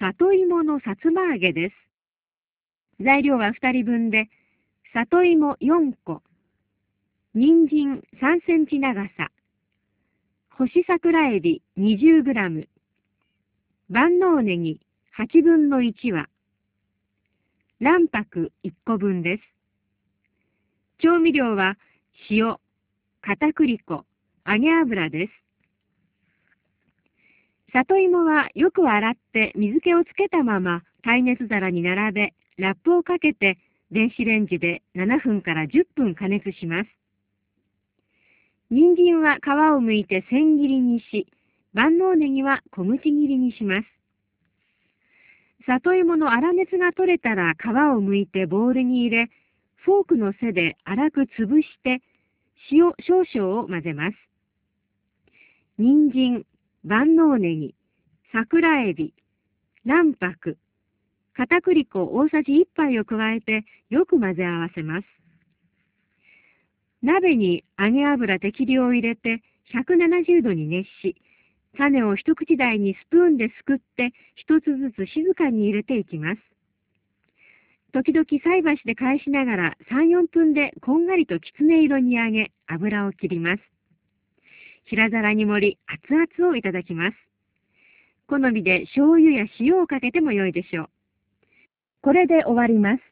里芋のさつま揚げです。材料は2人分で、里芋4個、人参3センチ長さ、干し桜エビ20グラム、万能ネギ8分の1羽、卵白1個分です。調味料は塩、片栗粉、揚げ油です。里芋はよく洗って水気をつけたまま耐熱皿に並べ、ラップをかけて電子レンジで7分から10分加熱します。人参は皮を剥いて千切りにし、万能ネギは小口切りにします。里芋の粗熱が取れたら皮を剥いてボウルに入れ、フォークの背で粗く潰して塩少々を混ぜます。人参、万能ネギ、桜エビ、卵白、片栗粉大さじ1杯を加えてよく混ぜ合わせます。鍋に揚げ油適量を入れて170度に熱し、種を一口大にスプーンですくって一つずつ静かに入れていきます。時々菜箸で返しながら3、4分でこんがりときつね色に揚げ、油を切ります。平皿に盛り、熱々をいただきます。好みで醤油や塩をかけても良いでしょう。これで終わります。